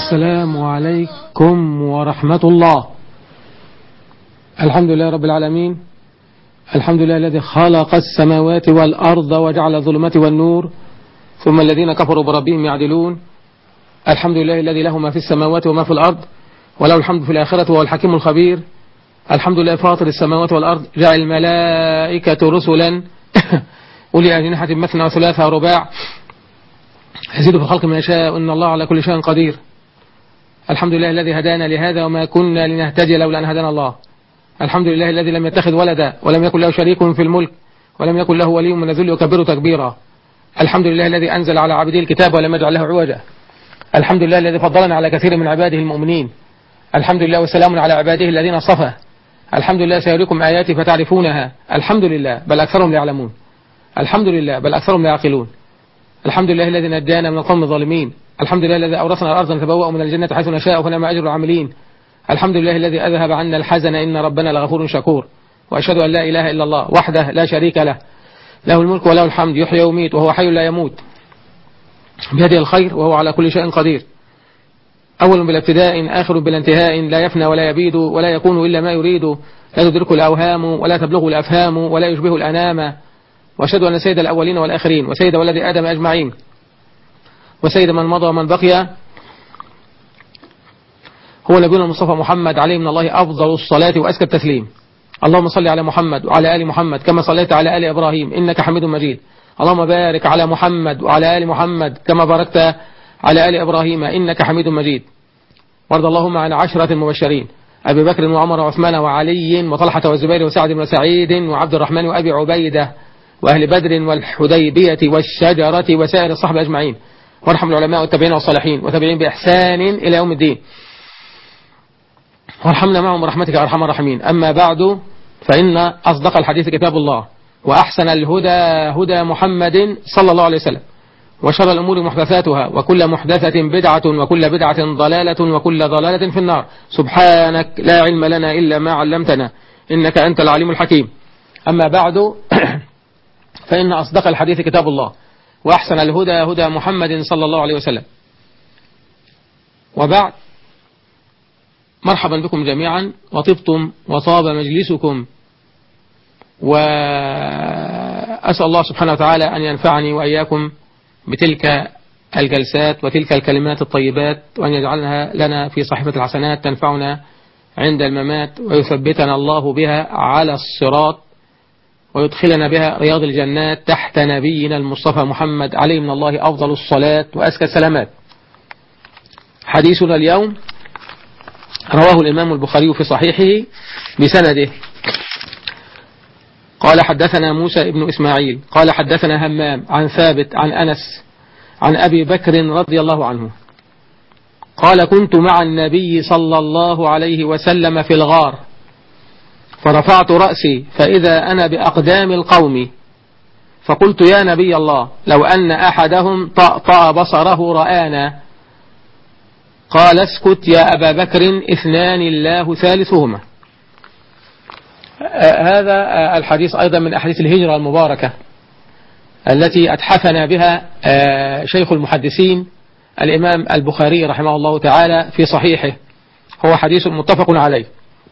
السلام عليكم ورحمة الله. الحمد لله رب العالمين، الحمد لله الذي خلق السماوات والأرض وجعل الظلمات والنور، ثم الذين كفروا بربهم يعدلون. الحمد لله الذي له ما في السماوات وما في الأرض، وله الحمد في الآخرة وهو الحكيم الخبير. الحمد لله فاطر السماوات والأرض، جعل الملائكة رسلا أولي أجنحة مثنى وثلاثة ورباع، يزيد في الخلق ما يشاء، إن الله على كل شيء قدير. الحمد لله الذي هدانا لهذا وما كنا لنهتدي لولا أن هدانا الله. الحمد لله الذي لم يتخذ ولدا ولم يكن له شريك في الملك ولم يكن له ولي من الذل يكبره تكبيرا. الحمد لله الذي أنزل على عبده الكتاب ولم يجعل له عوجا. الحمد لله الذي فضلنا على كثير من عباده المؤمنين. الحمد لله وسلام على عباده الذين اصطفى. الحمد لله سيريكم آياتي فتعرفونها. الحمد لله بل أكثرهم لا يعلمون. الحمد لله بل أكثرهم لا يعقلون. الحمد لله الذي نجانا من القوم الظالمين. الحمد لله الذي أورثنا الأرض نتبوأ من الجنة حيث نشاء فنعم أجر العاملين. الحمد لله الذي أذهب عنا الحزن إن ربنا لغفور شكور. وأشهد أن لا إله إلا الله وحده لا شريك له، له الملك وله الحمد، يحيي ويميت وهو حي لا يموت، بيده الخير وهو على كل شيء قدير. أول بلا ابتداء، آخر بلا انتهاء، لا يفنى ولا يبيد ولا يكون إلا ما يريد، لا تدركه الأوهام ولا تبلغه الأفهام ولا يشبه الأنام. وأشهد أن سيد الأولين والآخرين وسيد ولد آدم أجمعين وسيد من مضى ومن بقي هو نبينا المصطفى محمد عليه من الله أفضل الصلاة وأزكى التسليم. اللهم صل على محمد وعلى آل محمد كما صليت على آل إبراهيم إنك حميد مجيد. اللهم بارك على محمد وعلى آل محمد كما باركت على آل إبراهيم إنك حميد مجيد. وارض اللهم عن عشرة المبشرين أبي بكر وعمر وعثمان وعلي وطلحة والزبير وسعد وسعيد وعبد الرحمن وأبي عبيدة وأهل بدر والحديبية والشجرة وسائر الصحبة أجمعين. وارحم العلماء والتابعين والصالحين وتابعين بإحسان إلى يوم الدين، وارحمنا معهم برحمتك يا أرحم الراحمين. أما بعد، فإن أصدق الحديث كتاب الله، وأحسن الهدى هدى محمد صلى الله عليه وسلم، وشر الأمور محدثاتها، وكل محدثة بدعة، وكل بدعة ضلالة، وكل ضلالة في النار. سبحانك لا علم لنا إلا ما علمتنا إنك أنت العليم الحكيم. أما بعد، فإن أصدق الحديث كتاب الله، وأحسن الهدى هدى محمد صلى الله عليه وسلم. وبعد، مرحبا بكم جميعا، وطبتم وطاب مجلسكم، وأسأل الله سبحانه وتعالى أن ينفعني وإياكم بتلك الجلسات وتلك الكلمات الطيبات، وأن يجعلها لنا في صحيفة الحسنات تنفعنا عند الممات، ويثبتنا الله بها على الصراط، ويدخلنا بها رياض الجنات تحت نبينا المصطفى محمد عليه من الله أفضل الصلاة وأزكى السلامات. حديثنا اليوم رواه الإمام البخاري في صحيحه بسنده. قال حدثنا موسى ابن إسماعيل قال حدثنا همام عن ثابت عن أنس عن أبي بكر رضي الله عنه قال كنت مع النبي صلى الله عليه وسلم في الغار، فرفعت رأسي فإذا أنا بأقدام القوم، فقلت يا نبي الله لو أن أحدهم طأطأ بصره رآنا. قال اسكت يا أبا بكر، اثنان الله ثالثهما. هذا الحديث أيضا من أحاديث الهجرة المباركة التي أتحفنا بها شيخ المحدثين الإمام البخاري رحمه الله تعالى في صحيحه. هو حديث متفق عليه.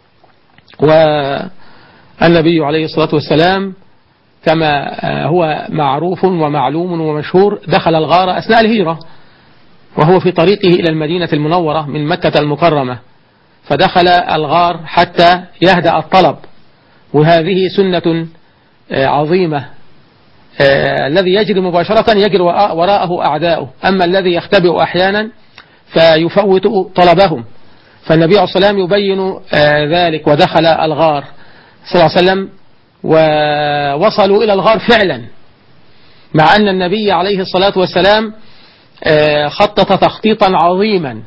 والنبي عليه الصلاة والسلام كما هو معروف ومعلوم ومشهور دخل الغار أثناء الهجرة، وهو في طريقه إلى المدينة المنورة من مكة المكرمة، فدخل الغار حتى يهدأ الطلب. وهذه سنة عظيمة. الذي يجري مباشرة يجري وراءه أعداؤه، أما الذي يختبئ أحيانا فيفوت طلبهم. فالنبي عليه الصلاة والسلام يبين ذلك، ودخل الغار صلى الله عليه وسلم، ووصلوا إلى الغار فعلا، مع أن النبي عليه الصلاة والسلام خطط تخطيطا عظيما،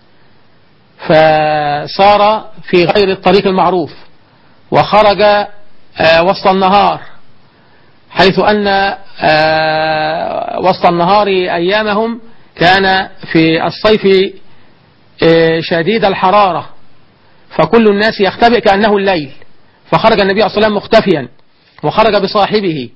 فصار في غير الطريق المعروف، وخرج وسط النهار، حيث أن وسط النهار أيامهم كان في الصيف شديد الحرارة، فكل الناس يختبئ كأنه الليل، فخرج النبي عليه الصلاة والسلام مختفيا، وخرج بصاحبه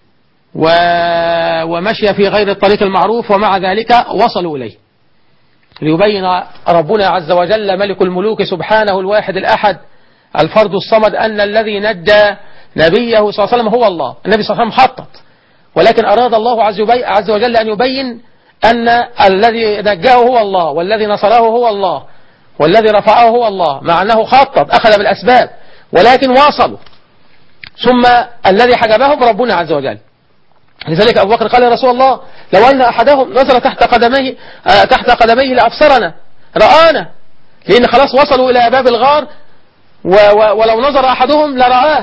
ومشي في غير الطريق المعروف، ومع ذلك وصلوا إليه. ليبين ربنا عز وجل ملك الملوك سبحانه الواحد الأحد الفرد الصمد أن الذي نجى نبيه صلى الله عليه وسلم هو الله. النبي صلى الله عليه وسلم خطط، ولكن أراد الله عز وجل أن يبين أن الذي نجاه هو الله، والذي نصره هو الله، والذي رفعه هو الله، مع أنه خطط أخذ بالأسباب ولكن واصلوا. ثم الذي حجبهم ربنا عز وجل. لذلك أبو بكر قال يا رسول الله لو أن أحدهم نظر تحت قدميه لأبصرنا رآنا، لأن خلاص وصلوا إلى باب الغار، ولو نظر أحدهم لرآه،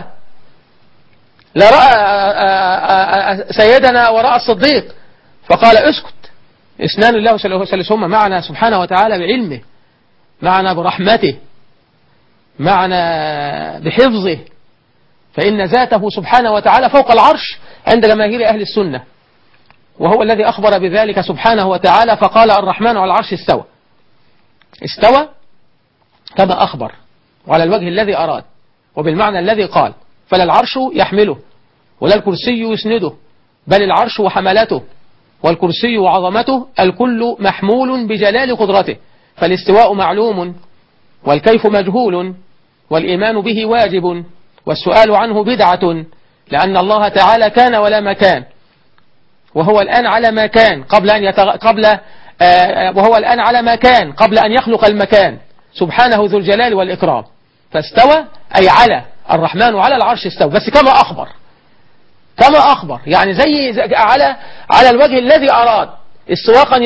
سيدنا ورأى الصديق. فقال اسكت، اثنان الله ثالثهما، معنا سبحانه وتعالى بعلمه، معنا برحمته، معنا بحفظه، فإن ذاته سبحانه وتعالى فوق العرش عند جماهير أهل السنة، وهو الذي أخبر بذلك سبحانه وتعالى فقال الرحمن على العرش استوى كما أخبر، وعلى الوجه الذي أراد، وبالمعنى الذي قال، فلا العرش يحمله ولا الكرسي يسنده، بل العرش وحملته والكرسي وعظمته الكل محمول بجلال قدرته، فالاستواء معلوم والكيف مجهول والإيمان به واجب والسؤال عنه بدعة، لأن الله تعالى كان ولا مكان، وهو الآن على ما كان وهو الآن على ما كان قبل أن يخلق المكان، سبحانه ذو الجلال والإكرام. فاستوى أي على، الرحمن على العرش استوى، بس كما أخبر يعني زي على الوجه الذي أراد، استواء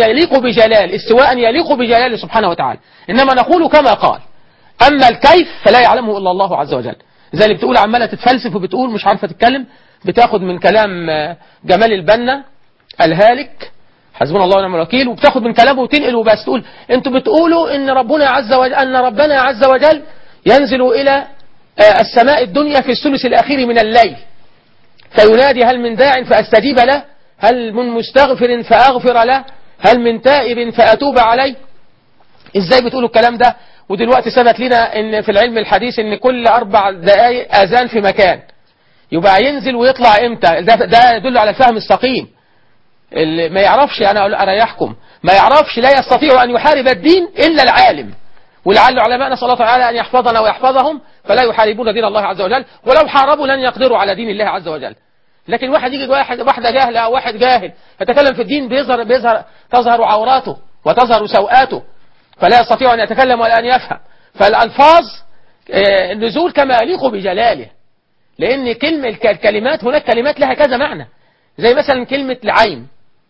يليق بجلاله سبحانه وتعالى، إنما نقول كما قال. أما الكيف فلا يعلمه إلا الله عز وجل. زي اللي بتقول عمالة تتفلسف وبتقول مش عارفة تتكلم، بتاخد من كلام جمال البنا الهالك حسبنا الله ونعم الوكيل، وبتاخد من كلامه وتنقل وبس، تقول انتوا بتقولوا ان ربنا عز وجل ينزل إلى السماء الدنيا في الثلث الأخير من الليل فينادي هل من داع فأستجيب له، هل من مستغفر فأغفر له، هل من تائب فأتوب عليه. ازاي بتقولوا الكلام ده؟ ودلوقتي ثبت لنا ان في العلم الحديث ان كل 4 دقائق اذان في مكان، يبقى ينزل ويطلع امتى؟ ده يدل على الفهم السقيم. اللي ما يعرفش، انا اريحكم، ما يعرفش لا يستطيع ان يحارب الدين الا العالم، ولعل علماءنا صلى الله تعالى ان يحفظنا ويحفظهم، فلا يحاربون دين الله عز وجل، ولو حاربوا لن يقدروا على دين الله عز وجل. لكن واحد يجي واحدة جاهلة او واحد جاهل يتكلم في الدين، تظهر عوراته وتظهر سوءاته، فلا يستطيع أن يتكلم ولا أن يفهم. فالألفاظ النزول كما يليق بجلاله، لأن الكلمات هناك كلمات لها كذا معنى، زي مثلا كلمة العين،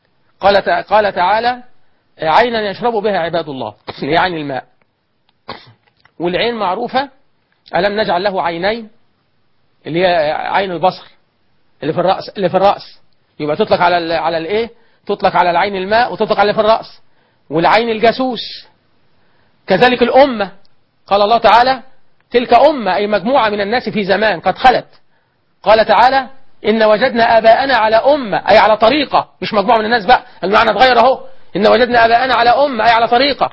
قال تعالى عينا يشرب بها عباد الله، لعين الماء، والعين معروفة، ألم نجعل له عينين، اللي هي عين البصر اللي في الرأس، يبقى تطلق على الايه؟ تطلق على العين الماء، وتطلق على اللي في الرأس، والعين الجاسوس. كذلك الأمة، قال الله تعالى تلك أمة أي مجموعة من الناس في زمان قد خلت، قال تعالى إن وجدنا آباءنا على أمة أي على طريقة، مش مجموعة من الناس بقى، المعنى اتغير اهو، إن وجدنا آباءنا على أمة أي على طريقة.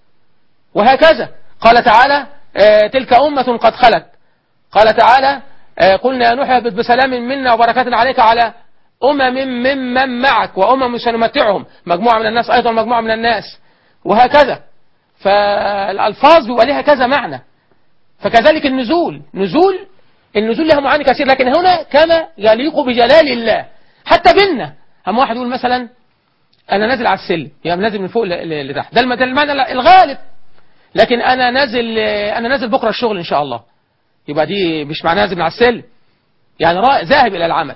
وهكذا قال تعالى تلك أمة قد خلت، قال تعالى قلنا يا نوح اهبط بسلام منا وبركات عليك على ممن معك وأمم سنمتعهم، مجموعة من الناس أيضا مجموعة من الناس، وهكذا. فالألفاظ بيبقى لها كذا معنى. فكذلك النزول لها معاني كثير، لكن هنا كما يليق بجلال الله. حتى بينا أما واحد يقول مثلا أنا نازل على السلم، يعني نازل من فوق لتحت، ده المعنى الغالب. لكن أنا نازل بكرة الشغل إن شاء الله، يبقى دي مش معنى نازل على السلم، يعني ذاهب إلى العمل.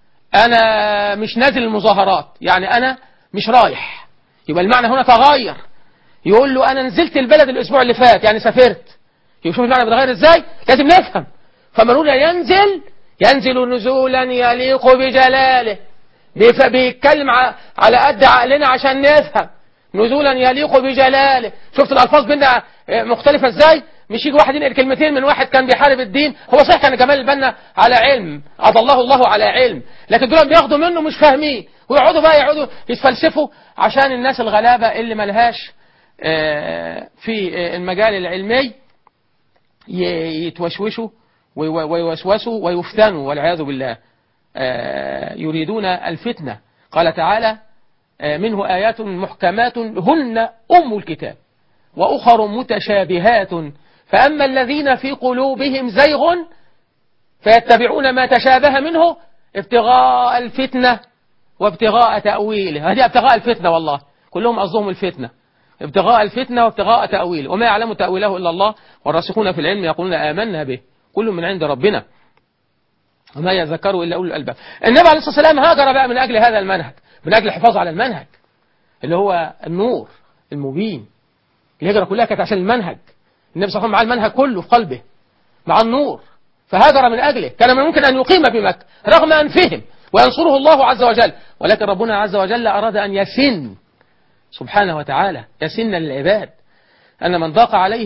أنا مش نازل المظاهرات، يعني أنا مش رايح، يبقى المعنى هنا تغير. يقول له أنا نزلت البلد الأسبوع اللي فات، يعني سافرت. يشوف المعنى بتغير إزاي؟ لازم نفهم. فمنقول ينزل نزولا يليق بجلاله، بيتكلم على قد عقلنا عشان نفهم، نزولا يليق بجلاله. شفت الألفاظ بينا مختلفة إزاي؟ مش يجي واحد ينقل كلمتين من واحد كان بيحارب الدين، هو صحيح كان جمال البنا على علم، أضله الله على علم، لكن دول بياخدوا منه مش فاهمين، ويقعدوا يتفلسفوا عشان الناس الغلابة اللي ملهاش في المجال العلمي يتوشوشوا ويوسوسوا ويفتنوا والعياذ بالله. يريدون الفتنة. قال تعالى منه آيات محكمات هن أم الكتاب وأخر متشابهات فأما الذين في قلوبهم زيغ فيتبعون ما تشابه منه ابتغاء الفتنة وابتغاء تأويله. هذه ابتغاء الفتنة، والله كلهم قصدهم الفتنة، ابتغاء الفتنة وابتغاء تأويله، وما يعلم تأويله إلا الله والراسخون في العلم يقولون آمنا به كل من عند ربنا وما يذكروا إلا أولو الألباب. النبي عليه الصلاة والسلام هاجر بقى من أجل هذا المنهج، من أجل الحفاظ على المنهج اللي هو النور المبين. الهجرة كلها كانت عشان المنهج، النبي صلى الله عليه وسلم مع المنهج كله في قلبه مع النور، فهاجر من أجله. كان من الممكن أن يقيم بمكة رغم أنفهم وينصره الله عز وجل، ولكن ربنا عز وجل أراد أن يسن سبحانه وتعالى، يسن للعباد أن من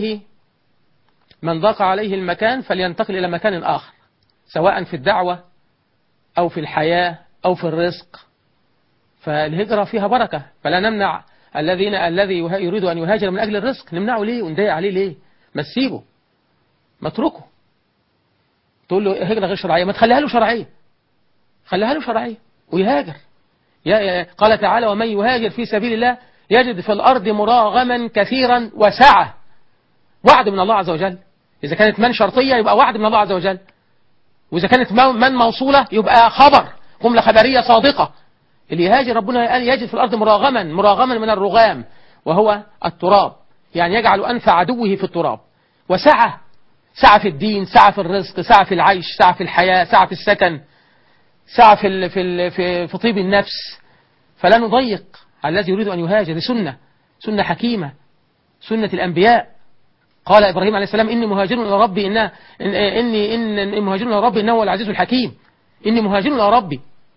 ضاق عليه المكان فلينتقل إلى مكان آخر، سواء في الدعوة أو في الحياة أو في الرزق. فالهجرة فيها بركة، فلا نمنع الذي يريد أن يهاجر من أجل الرزق، نمنعه ليه ونضايق عليه ليه؟ ما تسيبه، ما اتركه. تقول له هجرة غير شرعية، ما تخليها له شرعية، خليها له شرعية ويهاجر. قال تعالى ومن يهاجر في سبيل الله يجد في الأرض مراغما كثيرا وسعة. وعد من الله عز وجل، إذا كانت من شرطية يبقى وعد من الله عز وجل، وإذا كانت من موصولة يبقى خبر، جملة خبرية صادقة. اللي يهاجر ربنا قال يجد في الأرض مراغما من الرغام وهو التراب، يعني يجعل أنف عدوه في التراب. وسعة، سعة في الدين، سعة في الرزق، سعة في العيش، سعة في الحياة، سعة في السكن، سعة في طيب النفس. فلا نضيق على الذي يريد أن يهاجر. سنة حكيمة، سنة الأنبياء. قال إبراهيم عليه السلام إني مهاجر إلى ربي إني مهاجر إلى ربي إنه هو العزيز الحكيم. إني مهاجر إلى ربي.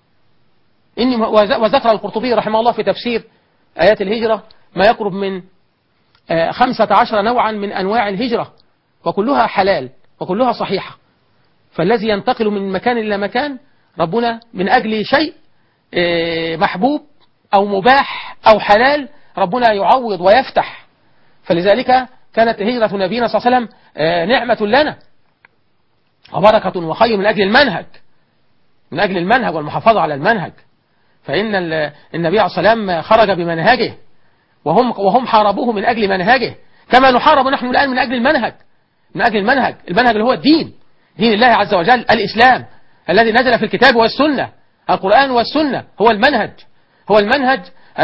وذكر القرطبي رحمه الله في تفسير آيات الهجرة ما يقرب من 15 نوعا من أنواع الهجرة، وكلها حلال وكلها صحيحة. فالذي ينتقل من مكان إلى مكان ربنا من أجل شيء محبوب أو مباح أو حلال ربنا يعوض ويفتح. فلذلك كانت هجرة نبينا صلى الله عليه وسلم نعمة لنا وبركة وخير من أجل المنهج والمحافظة على المنهج. فإن النبي عليه الصلاة والسلام خرج بمنهجه وهم حاربوه من أجل منهجه، كما نحارب نحن الآن من أجل المنهج. المنهج اللي هو دين الله عز وجل، الإسلام الذي نزل في الكتاب والسنة، القرآن والسنة هو المنهج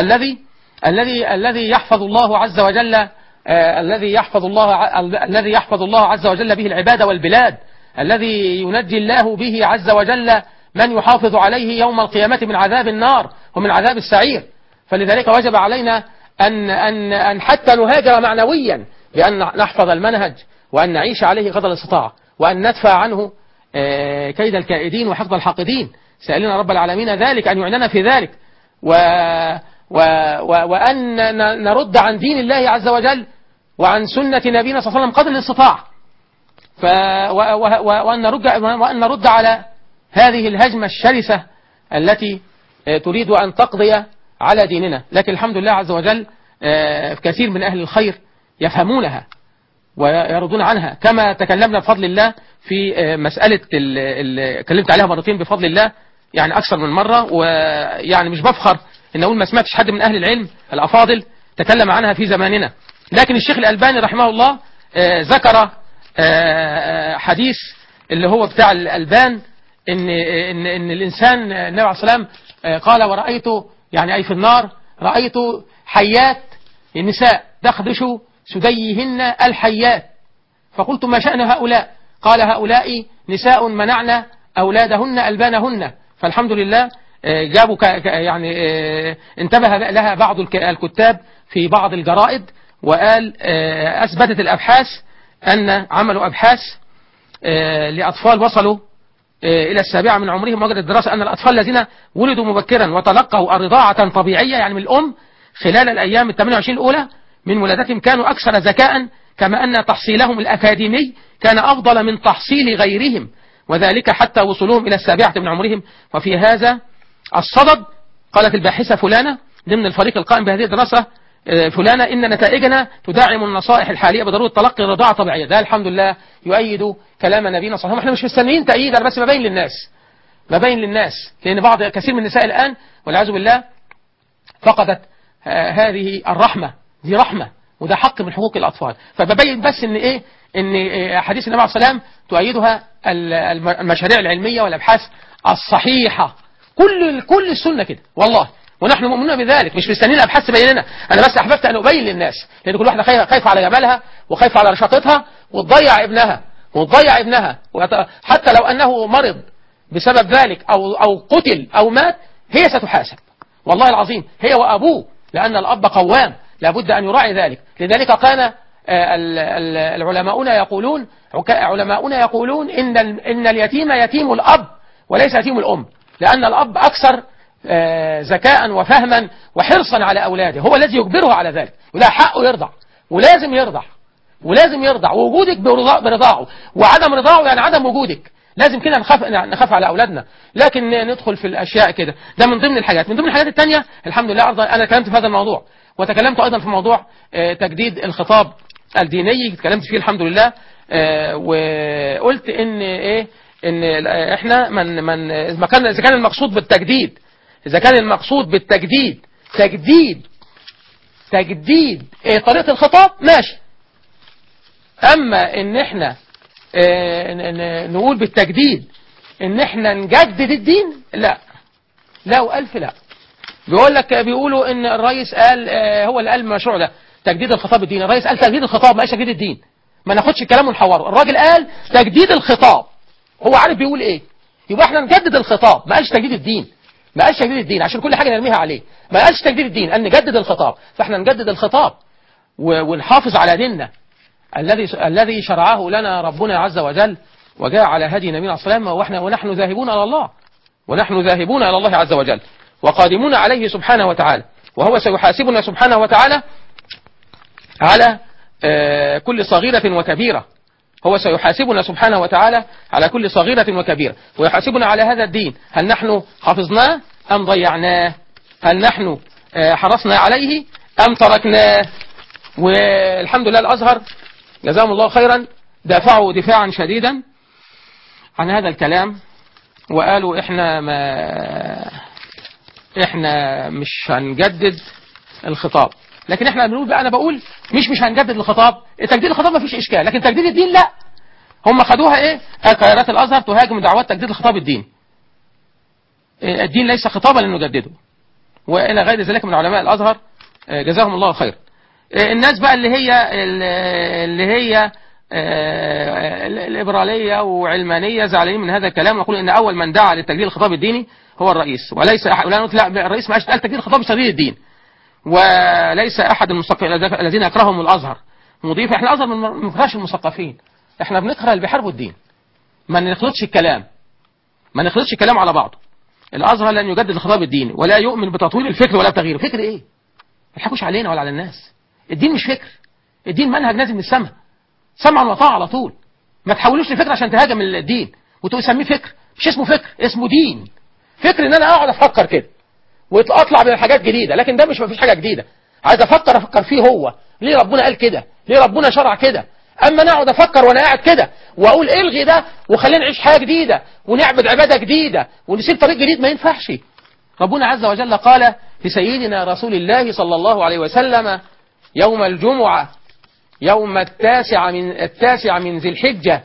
الذي يحفظ الله عز وجل الذي يحفظ الله عز وجل به العباد والبلاد، الذي ينجي الله به عز وجل من يحافظ عليه يوم القيامة من عذاب النار ومن عذاب السعير. فلذلك وجب علينا أن حتى نهاجر معنويا بأن نحفظ المنهج وأن نعيش عليه قدر الاستطاعة، وأن ندفع عنه كيد الكائدين وحقد الحاقدين، سألنا رب العالمين ذلك أن يعننا في ذلك، وأن نرد عن دين الله عز وجل وعن سنة نبينا صلى الله عليه وسلم قدر الاستطاعة، وأن نرد على هذه الهجمة الشرسة التي تريد أن تقضي على ديننا. لكن الحمد لله عز وجل كثير من أهل الخير يفهمونها ويردون عنها، كما تكلمنا بفضل الله في مسألة اللي كلمت عليها مرتين بفضل الله، يعني أكثر من مرة، ويعني مش بفخر إن أقول ما سمعتش حد من أهل العلم الأفاضل تكلم عنها في زماننا. لكن الشيخ الألباني رحمه الله ذكر حديث اللي هو بتاع الألبان إن الإنسان النبي عليه الصلاة والسلام قال ورأيت يعني أي في النار رأيت حيات النساء تخدش سديهن الحيات، فقلت ما شأن هؤلاء؟ قال هؤلاء نساء منعنا أولادهن ألبانهن. فالحمد لله جابوا يعني انتبه لها بعض الكتاب في بعض الجرائد، وقال أثبتت الأبحاث أن عملوا أبحاث لأطفال وصلوا إلى 7 من عمرهم، وجدت الدراسة أن الأطفال الذين ولدوا مبكرا وتلقوا الرضاعة طبيعية يعني من الأم خلال الأيام 28 الأولى من ولادتهم كانوا أكثر ذكاء، كما أن تحصيلهم الأكاديمي كان أفضل من تحصيل غيرهم، وذلك حتى وصولهم إلى 7 من عمرهم. وفي هذا الصدد قالت الباحثة فلانة ضمن الفريق القائم بهذه الدراسة فلانة إن نتائجنا تدعم النصائح الحالية بضرورة تلقي الرضاعة طبيعية. ده الحمد لله يؤيد كلام نبينا صلى الله عليه وسلم. احنا مش مستنيين تأييد، أنا بس ببين للناس لأن كثير من النساء الآن والعياذ بالله فقدت هذه الرحمة، دي رحمة وده حق من حقوق الأطفال. فببين بس إن إيه، إن حديث النبي عليه السلام تؤيدها المشاريع العلمية والأبحاث الصحيحة، كل السنة كده والله، ونحن مؤمنون بذلك، مش مستنيين الأبحاث تبين لنا. أنا بس أحببت أن أبين للناس، لأن كل واحدة خايفة على جمالها وخايفة على رشاقتها وتضيع ابنها حتى لو أنه مرض بسبب ذلك أو قتل أو مات، هي ستحاسب والله العظيم، هي وأبوه، لأن الأب قوام لابد أن يراعي ذلك. لذلك كان علماؤنا يقولون إن اليتيم يتيم الأب وليس يتيم الأم، لأن الأب أكثر ذكاء وفهما وحرصا على أولاده، هو الذي يجبره على ذلك، ولا حقه يرضع ولازم يرضع ووجودك برضاعه، وعدم رضاعه يعني عدم وجودك، لازم كده نخاف على أولادنا. لكن ندخل في الأشياء كده، ده من ضمن الحاجات. من ضمن الحاجات التانية الحمد لله أنا تكلمت في هذا الموضوع، وتكلمت أيضا في موضوع تجديد الخطاب الديني، تكلمت فيه الحمد لله، وقلت إن إيه، إن إحنا إذا كان المقصود بالتجديد تجديد طريقة الخطاب ماشي، أما إن إحنا نقول بالتجديد إن إحنا نجدد الدين، لا وألف لا. بيقولوا إن الرئيس قال، هو اللي قال المشروع ده تجديد الخطاب الديني، الرئيس قال تجديد الخطاب، ما قالش تجديد الدين، ما ناخدش الكلام ونحوره، الراجل قال تجديد الخطاب، هو عارف بيقول إيه، يبقى إحنا نجدد الخطاب، ما قالش تجديد الدين، عشان كل حاجة نرميها عليه، ما قالش تجديد الدين، أن نجدد الخطاب، فإحنا نجدد الخطاب ونحافظ على ديننا الذي شرعه لنا ربنا عز وجل، وجاء على هدي نبينا صلى الله عليه وسلم، ونحن ذاهبون إلى الله عز وجل وقادمون عليه سبحانه وتعالى، وهو سيحاسبنا سبحانه وتعالى على كل صغيرة وكبيرة، هو سيحاسبنا سبحانه وتعالى على كل صغيرة وكبيرة، ويحاسبنا على هذا الدين، هل نحن حفظناه أم ضيعناه، هل نحن حرصنا عليه أم تركناه. والحمد لله الأزهر جزاهم الله خيرا دافعوا دفاعا شديدا عن هذا الكلام، وقالوا احنا مش هنجدد الخطاب، لكن احنا بنقول بقى، انا بقول مش هنجدد الخطاب، تجديد الخطاب ما فيش اشكال، لكن تجديد الدين لا. هم خدوها ايه، قيادات الازهر تهاجم دعوات تجديد الخطاب الديني، الدين ليس خطابا لنجدده، والى غير ذلك من علماء الازهر جزاهم الله خير. الناس بقى اللي هي الليبرالية وعلمانية زعلانين من هذا الكلام، ونقول ان اول من دعا لتجديد الخطاب الديني هو الرئيس، وليس احد، لا الرئيس ما قال تجديد الخطاب بتجديد الدين، وليس احد المثقفين الذين يكرههم الازهر مضيف. احنا الازهر ما بنكرهش المثقفين، احنا بنكره اللي بيحاربوا الدين، ما نخلطش الكلام على بعضه. الازهر لن يجدد الخطاب الديني ولا يؤمن بتطويل الفكر ولا تغييره. فكر ايه؟ ما تضحكوش علينا ولا على الناس، الدين مش فكر، الدين منهج نازل من السماء، سمعا وطاعة على طول. ما تحولوش الفكر عشان تهاجم الدين وتسميه فكر، مش اسمه فكر، اسمه دين. فكر ان انا اقعد افكر كده واطلع بحاجات جديده، لكن ده مش، ما فيش حاجه جديده، عايز افكر فيه هو ليه ربنا قال كده، ليه ربنا شرع كده. اما انا اقعد افكر وانا قاعد كده واقول الغي ده وخلينا نعيش حياه جديده ونعبد عباده جديده ونسيب طريق جديد، ما ينفعش. ربنا عز وجل قال لسيدنا رسول الله صلى الله عليه وسلم يوم الجمعة، يوم التاسع من ذي الحجة،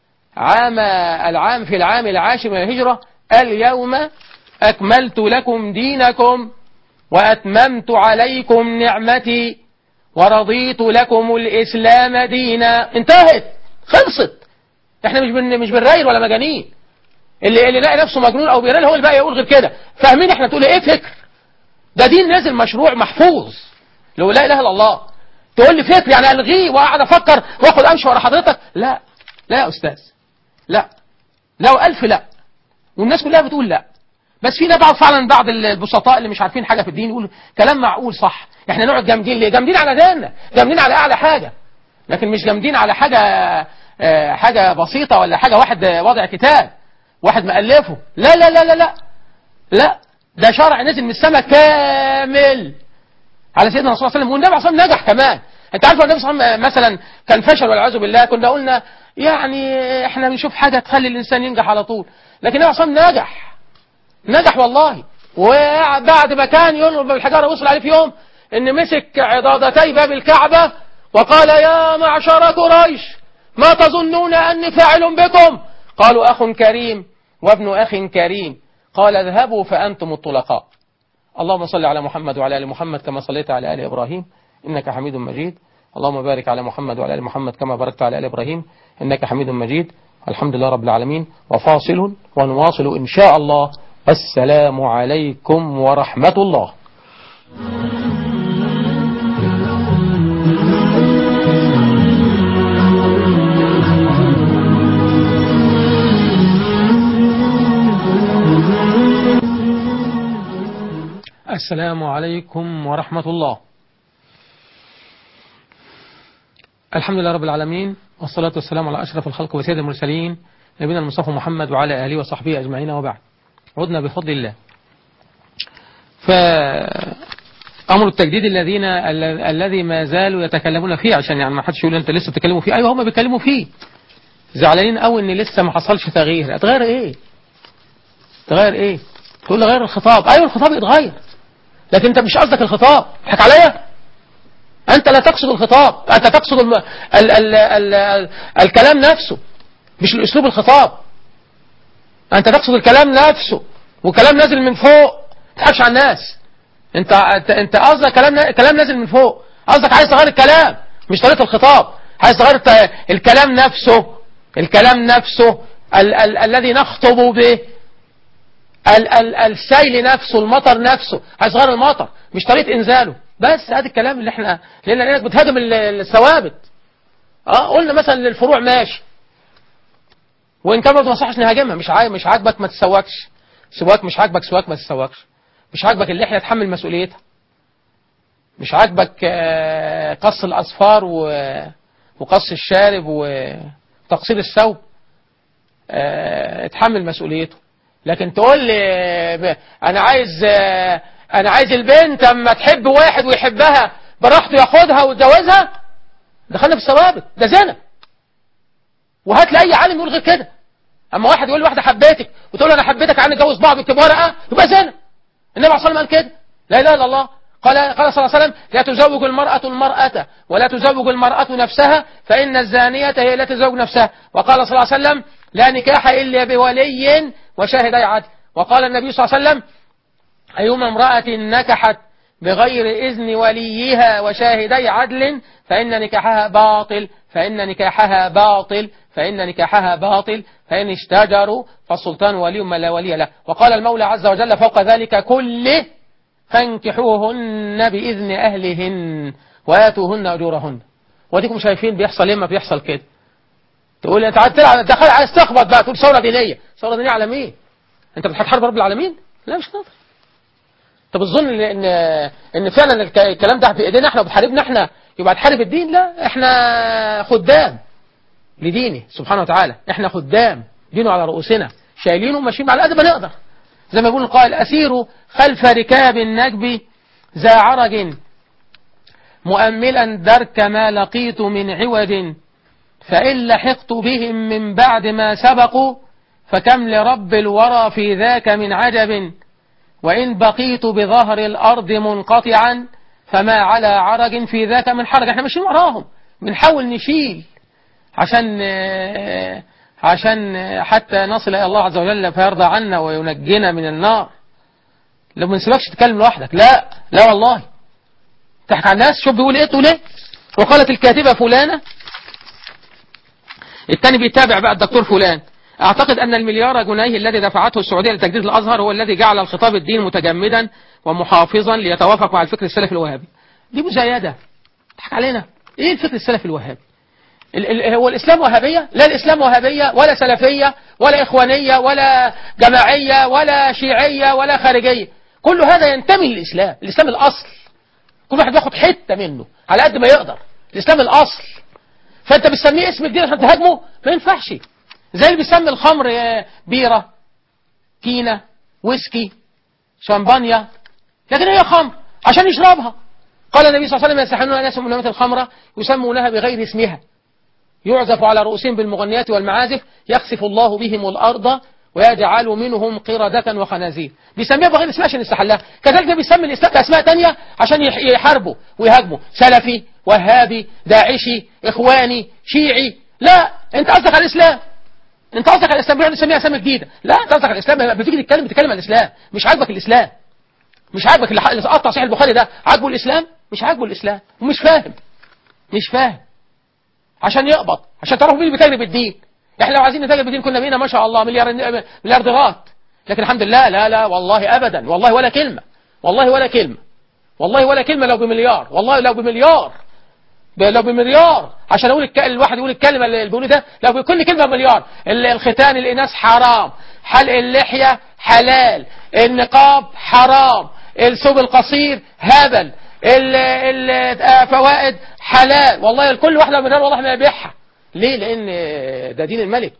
في العام العاشر من الهجرة، اليوم أكملت لكم دينكم وأتممت عليكم نعمتي ورضيت لكم الإسلام دينا. انتهت، خلصت. احنا مش بنرايل ولا مجانين. اللي لاقي نفسه مجنون او بيرايل هو اللي بقى يقول غير كده. فاهمين احنا تقول ايه فكر؟ ده دين نازل مشروع محفوظ، لو لا اله الا الله. تقول لي فكر يعني الغيه واقعد افكر واخد امشي ورا حضرتك؟ لا يا استاذ، لا والف لا. والناس كلها بتقول لا، بس في فعلا بعض البسطاء اللي مش عارفين حاجه في الدين يقولوا كلام معقول صح. احنا نقعد جامدين ليه؟ جامدين على ديننا، جامدين على اعلى حاجه، لكن مش جامدين على حاجه بسيطه ولا حاجه واحد وضع كتاب واحد مؤلفه. لا لا لا لا لا لا، ده شرع نزل من السماء كامل على سيدنا الرسول صلى الله عليه وسلم، والنبي عليه الصلاه والسلام نجح كمان. انت عارف لو النبي صلى الله عليه وسلم مثلا كان فشل والعياذ بالله كنا قلنا يعني احنا بنشوف حاجه تخلي الانسان ينجح على طول، لكن النبي عليه الصلاه والسلام نجح والله. وبعد ما كان يضرب بالحجارة وصل عليه في يوم ان مسك عضادتي باب الكعبة وقال يا معشر قريش ما تظنون أني فاعل بكم؟ قالوا أخ كريم وابن أخ كريم. قال اذهبوا فأنتم الطلقاء. اللهم صل على محمد وعلى آل محمد كما صليت على آل إبراهيم إنك حميد مجيد. اللهم بارك على محمد وعلى آل محمد كما باركت على آل إبراهيم إنك حميد مجيد. الحمد لله رب العالمين. وفاصل ونواصل إن شاء الله. السلام عليكم ورحمة الله. السلام عليكم ورحمة الله. الحمد لله رب العالمين، والصلاة والسلام على أشرف الخلق وسيد المرسلين نبينا المصطفى محمد وعلى آله وصحبه أجمعين، وبعد. عدنا بفضل الله. فأمر التجديد الذي ما زالوا يتكلمون فيه، عشان يعني ما حدش يقول أنت لسه بتتكلموا فيه. أيوه هم بيتكلموا فيه، زعلانين قوي إن لسه ما حصلش تغيير. هتغير إيه؟ تغير إيه؟ تقول لي غير الخطاب. أيوه الخطاب يتغير، لكن أنت مش قصدك الخطاب. حك عليا، أنت لا تقصد الخطاب، أنت تقصد الكلام نفسه، مش الأسلوب الخطاب. أنت تقصد الكلام نفسه، وكلام نازل من فوق. ما تضحكش على الناس. أنت قصدك كلام نازل من فوق. قصدك عايز تغير الكلام، مش طريقة الخطاب. عايز تغير الكلام نفسه، الكلام نفسه الذي نخطب به، السيل نفسه، المطر نفسه. عايز تغير المطر، مش طريقة إنزاله. بس هذا الكلام اللي احنا لأنك بتهاجم الثوابت. قلنا مثلا للفروع ماشي، وإن كان برضه ما صحش نهاجمها. مش عاجبك ما تسواكش سواك، مش عاجبك سواك ما تسواكش. مش عاجبك اللحية تحمل مسؤوليتها. مش عاجبك قص الأصفار وقص الشارب وتقصير الثوب، تحمل مسؤوليته. لكن تقول لي أنا عايز البنت أما تحب واحد ويحبها براحته ياخدها ويتجوزها، دخلنا في الثوابت. ده زنا. وهات لي أي عالم يقول غير كده. أما واحد يقول لواحدة حبيتك وتقول له أنا حبيتك عن نتجوز بعض ويكتب ورقة، يبقى زنا. النبي عليه الصلاة والسلام قال كده. لا إله إلا الله. قال صلى الله عليه وسلم لا تزوج المرأة ولا تزوج المرأة نفسها، فإن الزانية هي لا تزوج نفسها. وقال صلى الله عليه وسلم لا نكاح إلا بولي وشاهدي عدل. وقال النبي صلى الله عليه وسلم أيما امرأة نكحت بغير إذن وليها وشاهدي عدل فإن نكاحها باطل، فإن نكاحها باطل، فإن نكاحها باطل، فإن اشتجروا فالسلطان ولي من لا ولي له. وقال المولى عز وجل فوق ذلك كله فانكحوهن بإذن أهلهن وآتوهن أجورهن. وديكم شايفين بيحصل ليه؟ ما بيحصل كده. تقول انت عايز تخبط بقى، تقول ثوره دينيه. ثوره دينيه على مين؟ انت بتحارب رب العالمين؟ لا مش نقدر. انت بتظن ان فعلا الكلام ده في ايدينا احنا وبتحاربنا احنا يبقى تحارب الدين؟ لا، احنا خدام لدينه سبحانه وتعالى. احنا خدام دينه على رؤوسنا، شايلينه وماشيين على قد ما نقدر. زي ما يقول القائل اسيروا خلف ركاب النجب ذا عرج مؤملا درك ما لقيت من عوج، فإن لحقت بهم من بعد ما سبقوا فكم لرب الورى في ذاك من عجب، وإن بقيت بظهر الأرض منقطعا فما على عرج في ذاك من حرج. احنا ماشيين وراهم بنحاول نشيل عشان حتى نصل إلى الله عز وجل فيرضى عنا وينجينا من النار. لو ما نسيبكش تتكلم لوحدك. لا لا والله، تحكي عن الناس. شوف بيقول ايه، تقول ايه. وقالت الكاتبة فلانة، الثاني بيتابع بقى الدكتور فلان، اعتقد ان المليار جنيه الذي دفعته السعودية لتجديد الازهر هو الذي جعل الخطاب الدين متجمدا ومحافظا ليتوافق مع الفكر السلفي الوهابي. دي مزايدة. تضحك علينا. ايه الفكر السلفي الوهابي؟ هو الاسلام وهابية؟ لا، الاسلام وهابية ولا سلفية ولا اخوانية ولا جماعية ولا شيعية ولا خارجية. كل هذا ينتمي للاسلام. الاسلام الاصل، كل واحد ياخد حتة منه على قد ما يقدر. الاسلام الاصل. فانت بتسميه اسم الدين عشان تهاجمه؟ ما ينفعش. زي اللي بيسمي الخمر بيرة، كينة، ويسكي، شامبانيا، لكن هي خمر عشان يشربها. قال النبي صلى الله عليه وسلم يستحلون ناس من أمة الخمرة يسمونها بغير اسمها، يعزف على رؤوسهم بالمغنيات والمعازف، يخسف الله بهم الأرض ويجعل منهم قردة وخنازير. بيسميها بغير اسمها عشان يستحلها. كذلك بيسمي الإسلام بأسماء تانية عشان يحاربوا ويهاجموا، سلفي، وهابي، داعشي، إخواني، شيعي. لا، أنت قصدك على الإسلام. أنت قصدك على الإسلام، بيقعد يسميها أسامي جديدة. لا، أنت قصدك على الإسلام. بتيجي تتكلم عن الإسلام، مش عاجبك الإسلام، مش عاجبك اللي قطع صحيح البخاري ده، عاجبه الإسلام؟ مش عاجبه الإسلام ومش فاهم، مش فاهم، عشان يقبض، عشان تعرفوا مين اللي بيتاجر بالدين. احنا لو عايزين نتاجر بالدين كنا بقينا ما شاء الله مليارديرات، لكن الحمد لله لا لا والله ابدا، والله ولا كلمه، والله ولا كلمه، والله ولا كلمه. لو بمليار، والله لو بمليار، لو بمليار عشان اقول الواحد يقول الكلمه اللي بيقوله ده، لو بكل كلمه بمليار. الختان الاناث حرام، حلق اللحيه حلال، النقاب حرام، الثوب القصير هبل، الفوائد حلال، والله كل واحده بمليار والله ما يبيعها. ليه؟ لأن ده دين الملك.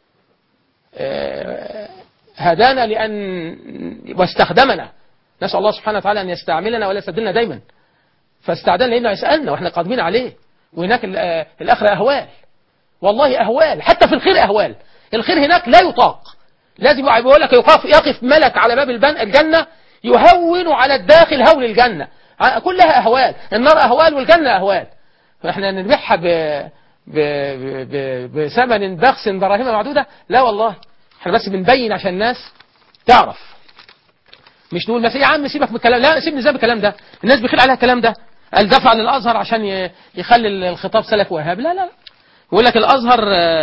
هدانا واستخدمنا. نسأل الله سبحانه وتعالى أن يستعملنا ولا يستبدلنا دايما. فاستعدنا لأنه يسألنا وإحنا قادمين عليه. وهناك الآخرة أهوال، والله أهوال، حتى في الخير أهوال. الخير هناك لا يطاق، لازم يقول لك يقف ملك على باب الجنة يهون على الداخل هول الجنة. كلها أهوال، النار أهوال والجنة أهوال. فإحنا نبيعها بثمن بخس دراهم معدودة؟ لا والله، احنا بس بنبين عشان الناس تعرف، مش نقول مثلا يا عم سيبك من الكلام، لا سيبني ازاي بالكلام ده، الناس بيخيل عليها الكلام ده، الدفع عن الازهر عشان يخلي الخطاب سلف وهاب. لا لا، يقول لك الازهر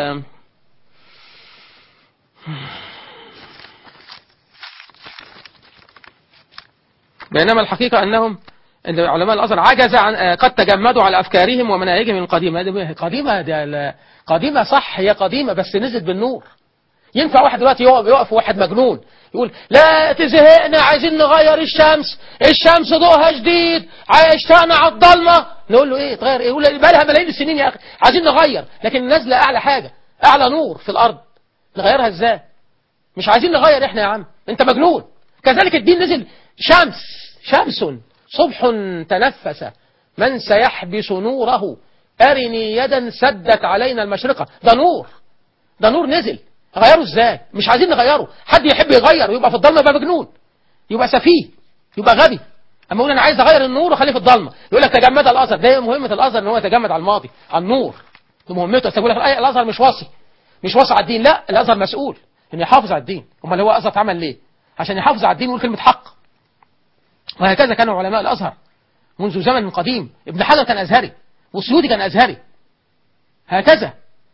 بينما الحقيقة انهم ان علماء الازهر عجز عن قد تجمدوا على افكارهم ومناهجهم القديمه. قديمه، ده قديمه صح، هي قديمه بس نزلت بالنور. ينفع واحد دلوقتي يقف واحد مجنون يقول لا تزهقنا عايزين نغير الشمس ضوءها جديد، اشتقنا على الضلمه، نقول له ايه تغير ايه؟ يقول بقى لها ملايين السنين يا اخي عايزين نغير، لكن نازله اعلى حاجه، اعلى نور في الارض، نغيرها ازاي؟ مش عايزين نغير احنا يا عم، انت مجنون. كذلك الدين نزل شمس صبح تنفس من سيحبس نوره أرني يدا سدت علينا المشرقة. ده نور نزل، غيره ازاي؟ مش عايزين نغيره. حد يحب يغير ويبقى في الضلمة يبقى مجنون، يبقى سفيه، يبقى غبي. اما يقول انا عايز اغير النور وخليه في الضلمة، يقول لك تجمد الازهر. ده مهمة الازهر ان هو يتجمد على الماضي، على النور، دي مهمته. يقول لك الازهر مش واصي على الدين. لا، الازهر مسؤول انه يحافظ على الدين. امال هو الازهر اتعمل ليه؟ عشان يحافظ على الدين ويقول كلمة حق. وهكذا كانوا علماء الازهر منذ زمن قديم. ابن حجر كان أزهري، والسيوطي كان أزهري، هكذا.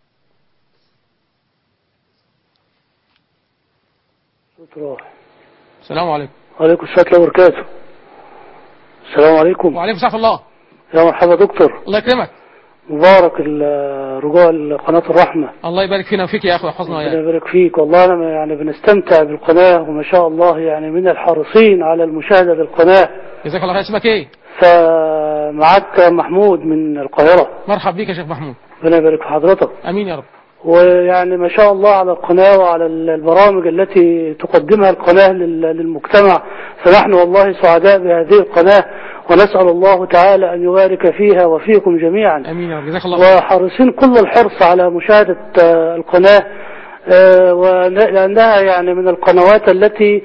السلام عليكم. وعليكم السلام وبركاته. السلام عليكم. وعليكم السلام الله. يا مرحبا دكتور. الله يكرمك. مبارك رجوع قناة الرحمة. الله يبارك فينا وفيك يا أخي ويحفظنا وياك. الله يبارك فيك. والله أنا يعني بنستمتع بالقناة وما شاء الله، يعني من الحريصين على المشاهدة للقناة. جزاك الله خير. اسمك إيه؟ فمعك محمود من القاهرة. مرحب بيك يا شيخ محمود. ربنا يبارك في حضرتك. أمين يا رب. ويعني ما شاء الله على القناة وعلى البرامج التي تقدمها القناة للمجتمع، فنحن والله سعداء بهذه القناة، ونسأل الله تعالى أن يبارك فيها وفيكم جميعا. أمين يا رب. جزاك الله خير. وحريصين كل الحرص على مشاهدة القناة، لأنها يعني من القنوات التي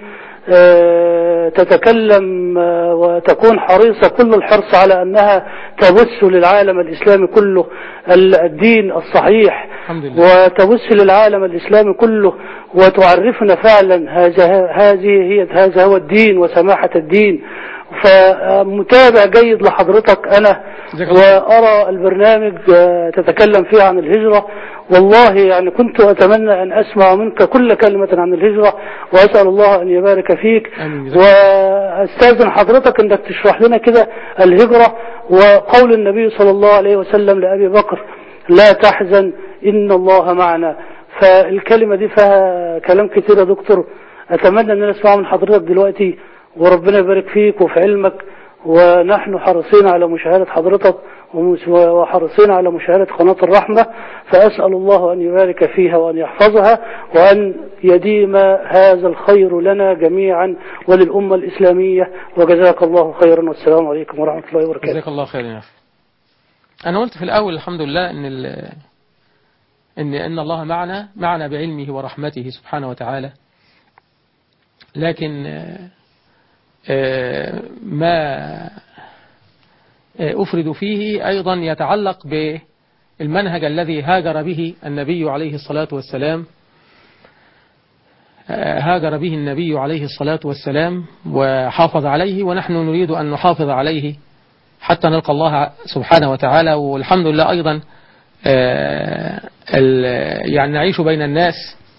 تتكلم وتكون حريصة كل الحرص على أنها تبث للعالم الإسلامي كله الدين الصحيح، وتبث للعالم الإسلامي كله وتعرفنا فعلا هذا هو الدين وسماحة الدين. فمتابع جيد لحضرتك أنا، وأرى البرنامج تتكلم فيه عن الهجرة. والله يعني كنت أتمنى أن أسمع منك كل كلمة عن الهجرة، وأسأل الله أن يبارك فيك. وأستاذن حضرتك أنك تشرح لنا كده الهجرة، وقول النبي صلى الله عليه وسلم لأبي بكر لا تحزن إن الله معنا. فالكلمة دي فيها كلام كتير يا دكتور، أتمنى أن نسمع من حضرتك دلوقتي، وربنا يبارك فيك وفي علمك. ونحن حريصين على مشاهدة حضرتك وحريصين على مشاهدة قناة الرحمة، فأسأل الله أن يبارك فيها وأن يحفظها وأن يديم هذا الخير لنا جميعا وللأمة الإسلامية. وجزاك الله خيرا، والسلام عليكم ورحمة الله وبركاته. جزاك الله خيرا يا أخي. أنا قلت في الأول الحمد لله أن إن الله معنا بعلمه ورحمته سبحانه وتعالى. لكن ما أفرد فيه أيضا يتعلق بالمنهج الذي هاجر به النبي عليه الصلاة والسلام وحافظ عليه، ونحن نريد أن نحافظ عليه حتى نلقى الله سبحانه وتعالى. والحمد لله أيضا يعني نعيش بين الناس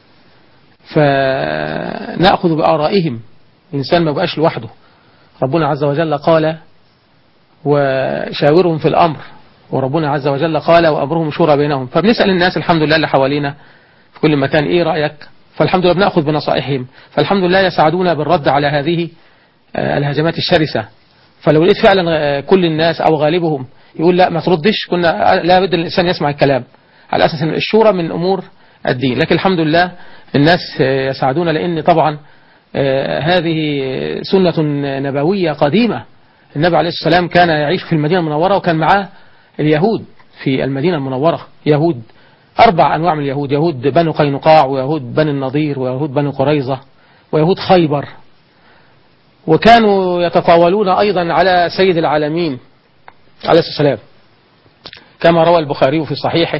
فنأخذ بآرائهم، الإنسان ما بقاش لوحده. ربنا عز وجل قال وشاورهم في الأمر، وربنا عز وجل قال وأمرهم شورى بينهم. فبنسأل الناس الحمد لله اللي حوالينا في كل مكان إيه رأيك، فالحمد لله بنأخذ بنصائحهم، فالحمد لله يساعدونا بالرد على هذه الهجمات الشرسة. فلو لقيت فعلا كل الناس أو غالبهم يقول لا ما تردش، كنا لا بد الإنسان يسمع الكلام على أساس أن الشورى من أمور الدين. لكن الحمد لله الناس يساعدونا، لأن طبعا هذه سنة نبوية قديمة. النبي عليه الصلاة والسلام كان يعيش في المدينة المنورة، وكان معاه اليهود في المدينة المنورة، يهود 4 أنواع من اليهود، يهود بنو قينقاع، ويهود بني النضير، ويهود بني قريظة، ويهود خيبر. وكانوا يتطاولون أيضا على سيد العالمين عليه الصلاة والسلام، كما روى البخاري في صحيحه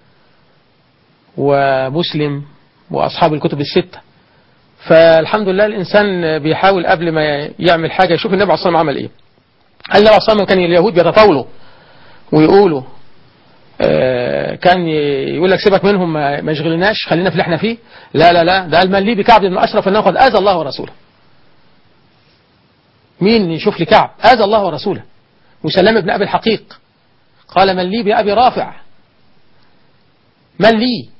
ومسلم وأصحاب الكتب الستة. فالحمد لله الإنسان بيحاول قبل ما يعمل حاجة يشوف النبي عليه الصلاة والسلام عمل إيه. هل النبي عليه الصلاة والسلام كان اليهود بيتطاولوا ويقولوا كان يقول لك سيبك منهم ما يشغلناش، خلينا في اللي احنا فيه؟ لا لا لا، ده قال من لي بكعب بن أشرف أنه قد آذى الله ورسوله. مين يشوف لي كعب؟ آذى الله ورسوله. وسلام بن أبي الحقيق قال من لي بأبي رافع، من لي،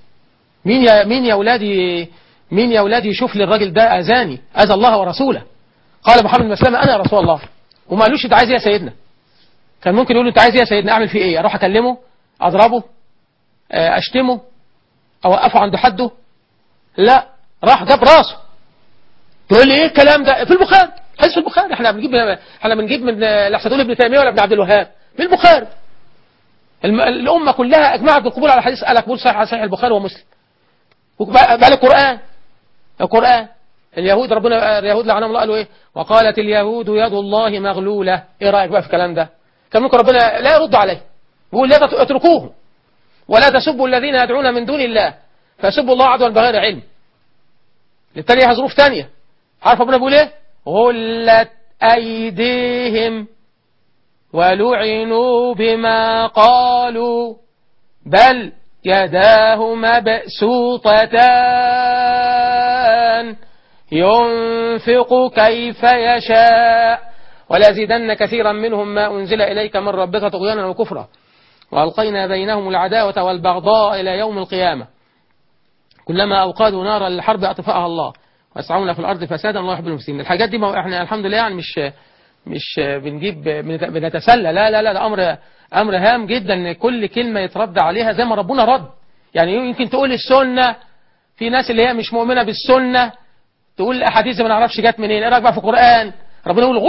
مين يا أولادي يشوف لي الراجل ده أذاني، أذى الله ورسوله. قال محمد بن مسلمة أنا يا رسول الله. وما قالوش أنت عايز إيه يا سيدنا، كان ممكن يقول أنت عايز إيه يا سيدنا، أعمل فيه إيه، أروح أكلمه، أضربه، أشتمه، أوقفه عند حده؟ لا، راح جاب راسه. تقول لي إيه الكلام ده؟ في البخاري، حديث في البخاري. احنا بنجيب من لحسن ابن تيمية ولا ابن عبد الوهاب، في البخاري. الأمة كلها أجمعت بالقبول على حديث قبول صحيح البخاري ومسلم. بقى القرآن اليهود اليهود لعنهم الله قالوا ايه؟ وقالت اليهود يد الله مغلولة. ايه رأيك بقى في الكلام ده؟ كان ممكن ربنا لا يرد عليه، بيقول لا اتركوه ولا تسبوا الذين يدعون من دون الله فيسبوا الله عدوا بغير علم. للتانية ظروف تانية. عارف ربنا بيقول ايه؟ غلت أيديهم ولعنوا بما قالوا بل يداه مبسوطتان ينفق كيف يشاء ولازيدن كثيرا منهم ما أنزل إليك من ربك طغيانا وكفرا وألقينا بينهم العداوة والبغضاء إلى يوم القيامة كلما أوقدوا نارا للحرب أطفأها الله ويسعون في الأرض فسادا الله يحب المفسدين. الحاجات دي احنا الحمد لله يعني مش بنتسلى، لا لا لا، ده أمر هام جدا ان كل كلمة يترد عليها زي ما ربنا رد. يعني يمكن تقول السنة، في ناس اللي هي مش مؤمنة بالسنة تقول الأحاديث ما نعرفش جت منين. ايه رأيك بقى في القرآن؟ ربنا يقول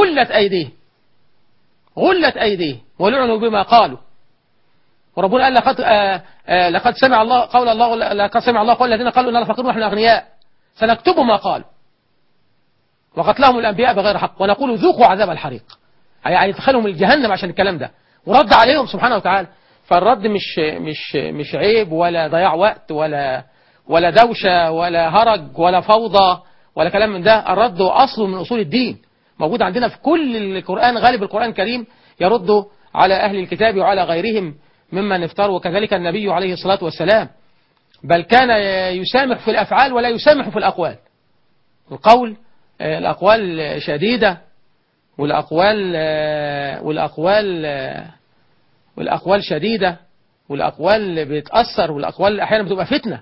غلت أيديه ولعنوا بما قالوا. وربنا قال لقد سمع الله قول الذين قالوا إننا فقير ونحن أغنياء سنكتب ما قالوا وقتلهم الأنبياء بغير حق ونقول ذوقوا عذاب الحريق. يعني يدخلهم الجهنم عشان الكلام ده، ورد عليهم سبحانه وتعالى. فالرد مش عيب ولا ضياع وقت ولا دوشة ولا هرج ولا فوضى ولا كلام من ده. الرد أصله من أصول الدين، موجود عندنا في كل القرآن. غالب القرآن الكريم يرد على أهل الكتاب وعلى غيرهم ممن افتروا، وكذلك النبي عليه الصلاة والسلام. بل كان يسامح في الأفعال ولا يسامح في الأقوال. الأقوال شديدة والأقوال شديدة، والأقوال بتأثر، والأقوال أحيانا بتبقى فتنة.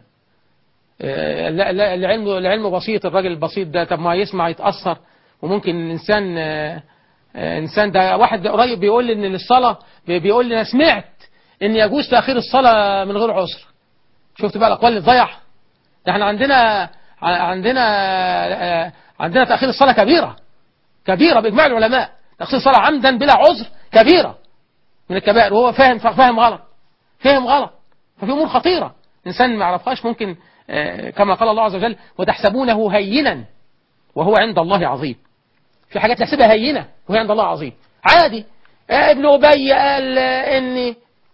العلم بسيط، الراجل البسيط ده طب ما يسمع يتأثر. وممكن إنسان ده واحد قريب بيقول لي إن الصلاة، بيقول لي أنا سمعت إن يجوز تأخير الصلاة من غير عذر. شفت بقى الأقوال اللي تضيع. ده احنا عندنا تأخير الصلاة كبيرة بإجماع العلماء. تأخير الصلاة عمدا بلا عذر كبيرة من الكبائر، وهو فاهم غلط. ففي أمور خطيرة إنسان ما يعرفهاش ممكن كما قال الله عز وجل وتحسبونه هينا وهو عند الله عظيم. في حاجات نحسبها هينة وهي عند الله عظيم عادي. ابن أبي قال إن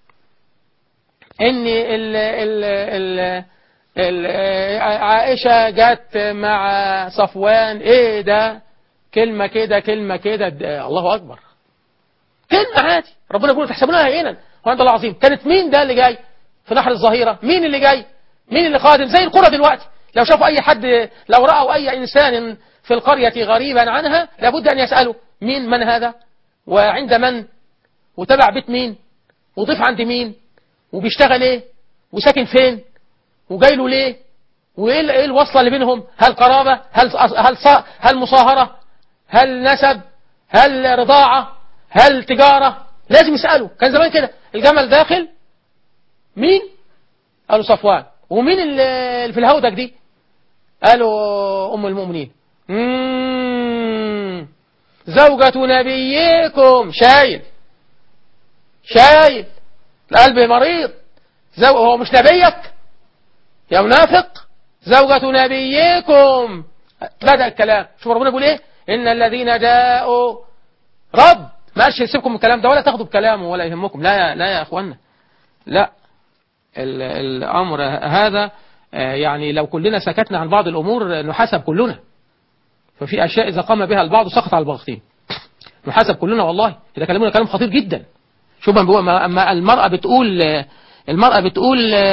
عائشة جت مع صفوان، ايه ده، كلمة كده كلمة كده، الله أكبر، كلمة عادي. ربنا يقول تحسبونها هينا وعند الله عظيم. كانت مين ده اللي جاي في نحر الظهيرة؟ مين اللي جاي؟ مين اللي قادم؟ زي القرى دلوقتي، لو شافوا أي حد، لو رأوا أي إنسان في القرية غريبا عنها لابد أن يسألوا من هذا، وعند من، وتبع بيت مين، وضيف عند مين، وبيشتغل ايه، وساكن فين، وجاي له ليه، وايه الوصلة اللي بينهم، هل قرابة، هل مصاهرة، هل نسب، هل رضاعة، هل تجارة، لازم يسألوا. كان زمان كده، الجمل داخل مين، قالوا صفوان. ومين اللي في الهودج دي، قالوا أم المؤمنين. زوجة نبيكم، شايل القلب مريض، هو مش نبيك يا منافق، زوجة نبيكم. بدأ الكلام. شوف ربنا بيقول ايه، إن الذين جاءوا رد، ما قالش يسيبكم من الكلام ده ولا تاخدوا بكلامه ولا يهمكم، لا يا أخوانا، لا. الأمر هذا يعني لو كلنا سكتنا عن بعض الأمور نحاسب كلنا. ففي أشياء إذا قام بها البعض سقط على الباقين، نحاسب كلنا والله. إذا كلمونا كلام خطير جدا. شوف أما المرأة بتقول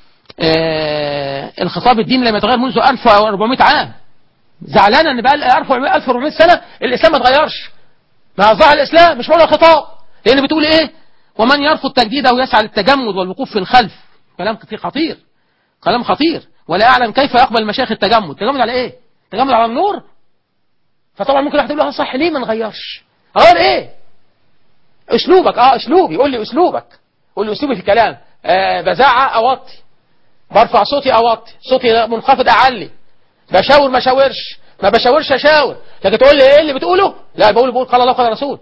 الخطاب الديني لم يتغير منذ 1400 عام، زعلانة ان بقى 1400 سنة الإسلام ما اتغيرش. ما ظهر الإسلام مش معنى خطاب، لأن بتقول إيه، ومن يرفض تجديده ويسعى للتجمد والوقوف في الخلف. كلام خطير، كلام خطير. ولا أعلم كيف يقبل المشايخ التجمد على إيه، التجمد على النور. فطبعا ممكن واحد يقول له صح، ليه ما نغيرش، غير إيه، أسلوبك، أسلوبي، يقول لي أسلوبك، قول لي أسلوبي في الكلام، بزعق أوطي، برفع صوتي أوطي، صوتي منخفض أعلي، بشاور ما شاورش، ما بشاورش أشاور. لكن تقول لي إيه اللي بتقوله، لا بقول قال الله قال الرسول.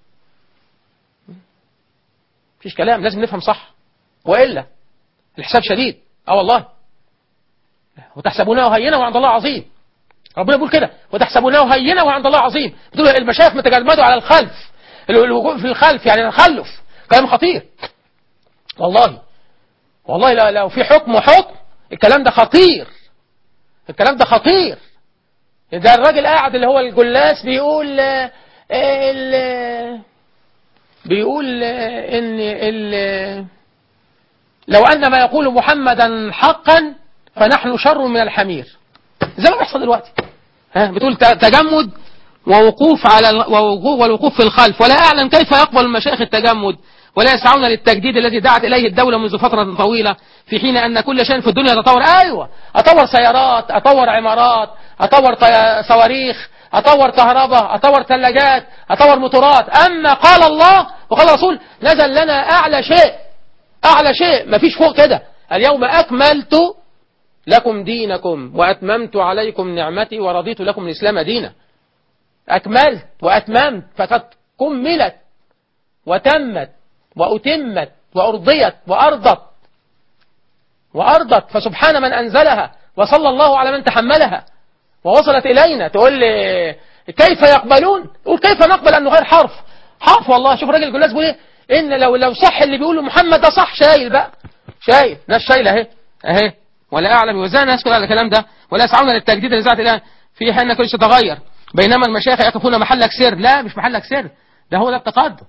مفيش كلام، لازم نفهم صح، وإلا الحساب شديد. والله وتحسبونه هينة وعند الله عظيم. ربنا بيقول كده، وتحسبونه هينة وعند الله عظيم. بتقول المشايخ متجمدوا على الخلف، الوقوف في الخلف يعني الخلف. كلام خطير والله لو في حكم الكلام ده خطير، الكلام ده خطير. ده الراجل قاعد اللي هو الجلاس بيقول ان لو ان ما يقول محمدا حقا فنحن شر من الحمير، زي ما بيحصل دلوقتي. بتقول تجمد ووقوف والوقوف في الخلف. ولا أعلم كيف يقبل المشايخ التجمد ولا يسعون للتجديد الذي دعت إليه الدولة منذ فترة طويلة، في حين أن كل شيء في الدنيا يتطور. أيوة، أطور سيارات، أطور عمارات، أطور صواريخ، أطور كهرباء، أطور ثلاجات، أطور موتورات. أما قال الله وقال الرسول نزل لنا أعلى شيء ما فيش فوق كده. اليوم أكملت لكم دينكم وأتممت عليكم نعمتي ورضيت لكم الإسلام دينا. أكملت وأتممت، فقد كملت وتمت وأتمت وأرضيت وأرضت. فسبحان من أنزلها وصلى الله على من تحملها ووصلت إلينا. تقول لي كيف يقبلون؟ تقول كيف نقبل أن نغير حرف والله. شوف الراجل الجلاس بيقول إيه، إن لو صح اللي بيقوله محمد ده صح، شايل بقى، شايل ناس شايلة أهي. ولا أعلم وزان يسكت على الكلام ده ولا يسعون للتجديد اللي زعت الآن في حين كل شيء تغير، بينما المشايخ يقفون محلك سر. لا، مش محلك سر، ده هو التقدم،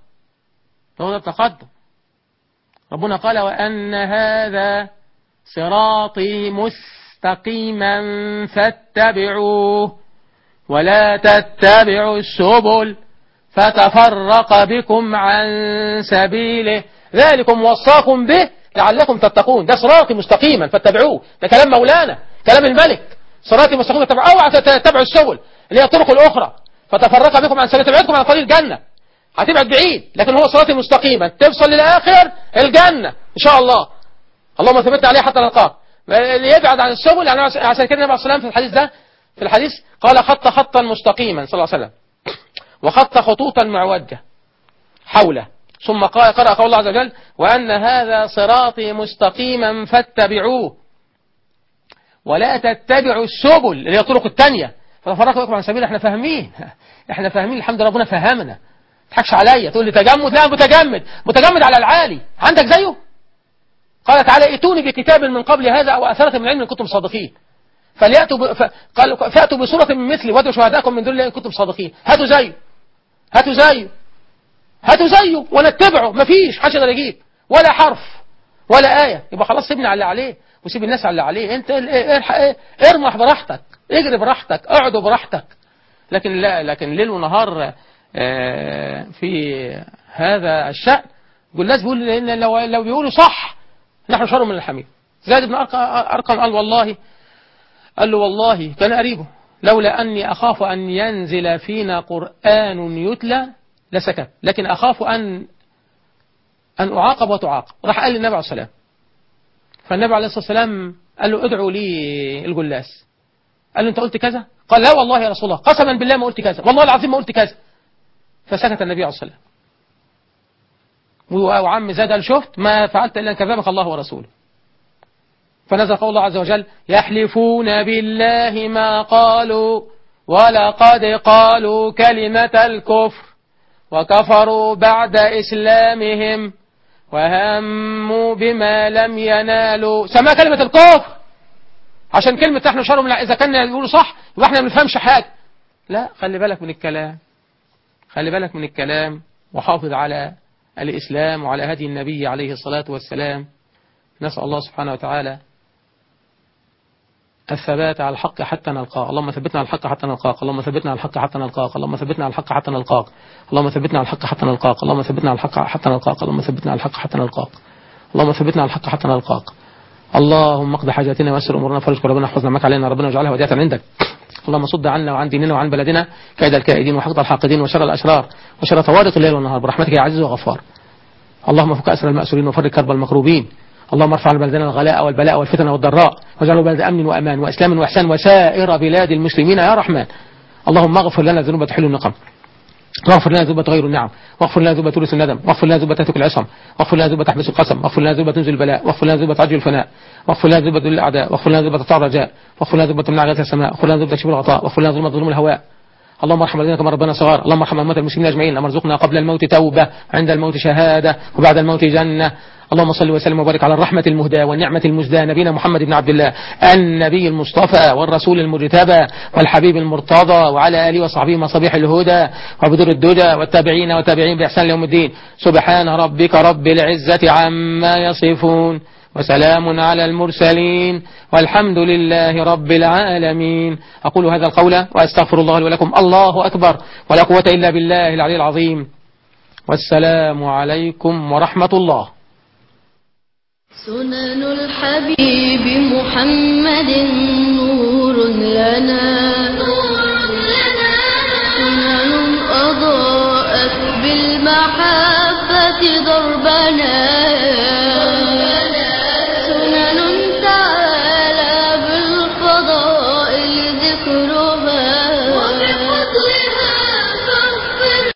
ربنا قال وأن هذا صراطي مستقيما فاتبعوه ولا تتبعوا السبل فتفرق بكم عن سبيله ذلكم وصاكم به لعلكم تتقون. ده صراطي مستقيما فاتبعوه، ده كلام مولانا، كلام الملك. صراطي مستقيما فاتبعوه، اوعى تتبعوا السبل اللي هي الطرق الأخرى فتفرق بكم عن سبيل، تبعدكم عن طريق الجنة، هتبعد بعيد. لكن هو صراطي مستقيما توصل للآخر الجنة إن شاء الله، اللهم ثبتنا عليه حتى نلقاه. اللي يبعد عن السبل يعني عشان كده النبي عليه الصلاة والسلام في الحديث قال خطا مستقيما صلى الله عليه وسلم وخط خطوطا معوجة حوله، ثم قرأ قول الله عز وجل وأن هذا صراطي مستقيما فاتبعوه ولا تتبعوا السبل اللي هي طرق التانية فتفرقوا بكم عن سبيل. احنا فاهمين الحمد لله، ربنا فهمنا. ما تضحكش عليا تقول لي تجمد، لا متجمد على العالي، عندك زيه؟ قال تعالى ائتوني بكتاب من قبل هذا او اثرة من علم ان كنتم صادقين فأتوا بسورة من مثله وادعوا شهداءكم من دون الله إن كنتم صادقين. هاتوا زيه ونتبعه. مفيش حاجة يقدر يجيب ولا حرف ولا آية. يبقى خلاص سيبني على اللي عليه وسيب الناس على اللي عليه. انت ارمح براحتك، اجري براحتك، اقعدوا براحتك. لكن ليل ونهار في هذا الشأن. والناس بيقول ان لو بيقولوا صح نحن شر من الحمير. زيد بن أرقم قال له والله كان قريبه لولا أني أخاف أن ينزل فينا قرآن يتلى لسكت، لكن أخاف أن أعاقب وتعاقب. راح قال للنبي عليه الصلاة والسلام، فالنبي عليه الصلاة والسلام قال له ادعوا لي الجلاس. قال له أنت قلت كذا؟ قال لا والله يا رسول الله قسما بالله ما قلت كذا، والله العظيم ما قلت كذا. فسكت النبي عليه الصلاة والسلام. وعم زاد قال شفت ما فعلت إلا أن كذبك الله ورسوله. فنزل قول الله عز وجل يحلفون بالله ما قالوا ولقد قالوا كلمة الكفر وكفروا بعد إسلامهم وهموا بما لم ينالوا. سماها كلمة الكفر عشان كلمة نحن شر من إذا كان يقولوا صح يبقى احنا ما بنفهمش حاجة. لا، خلي بالك من الكلام وحافظ على الإسلام وعلى هدي النبي عليه الصلاة والسلام. نسأل الله سبحانه وتعالى الثبات على الحق حتى نلقاه. اللهم ثبتنا على الحق حتى نلقاك، اللهم ثبتنا على الحق حتى نلقاك، اللهم ثبتنا على الحق حتى نلقاك، اللهم ثبتنا على الحق حتى نلقاك، اللهم ثبتنا على الحق حتى نلقاك، اللهم ثبتنا على الحق حتى نلقاك، اللهم ثبتنا على الحق حتى نلقاك. اللهم اقض حاجاتنا ويسر امورنا فرج كربنا احفظنا معك علينا ربنا واجعلها وديعة عندك. اللهم صد عنا وعن ديننا وعن بلدنا كيد الكائدين وحقد الحاقدين وشر الاشرار وشر طوارق الليل والنهار برحمتك يا عزيز وغفار. اللهم فك اسر المأسورين وفرج كرب المكروبين. اللهم ارفع عن بلدنا الغلاء والبلاء والفتن والضراء واجعله بلد امن وامان واسلام واحسان وسائر بلاد المسلمين يا رحمن. اللهم اغفر لنا ذنوب تحل النقم، واغفر لنا ذنوب تغير النعم، واغفر لنا ذنوب تورث الندم، واغفر لنا ذنوب تهتك العصم، واغفر لنا ذنوب تحبس القسم، واغفر لنا ذنوب تنزل البلاء، واغفر لنا ذنوب تعجل الفناء، واغفر لنا ذنوب ذل الاعداء، واغفر لنا ذنوب تطاع الرجاء، واغفر لنا ذنوب تمنع غيث السماء، واغفر لنا ذنوب تكشف الغطاء، واغفر لنا ذنوب ظلم الهواء. اللهم ارحم الذين كما ربنا صغار. اللهم ارحم اموات المسلمين اجمعين. اللهم ارزقنا قبل الموت توبه، عند الموت شهاده، وبعد الموت جنه. اللهم صل وسلم وبارك على الرحمة المهداة والنعمة المزداة نبينا محمد بن عبد الله النبي المصطفى والرسول المجتبى والحبيب المرتضى وعلى آله وصحبه مصابيح الهدى وبدر الدجى والتابعين والتابعين بإحسان يوم الدين. سبحان ربك رب العزة عما يصفون وسلام على المرسلين والحمد لله رب العالمين. أقول هذا القول وأستغفر الله لي ولكم. الله أكبر ولا قوة إلا بالله العلي العظيم. والسلام عليكم ورحمة الله. سنن الحبيب محمد نور لنا، سنن أضاءت بالمحبة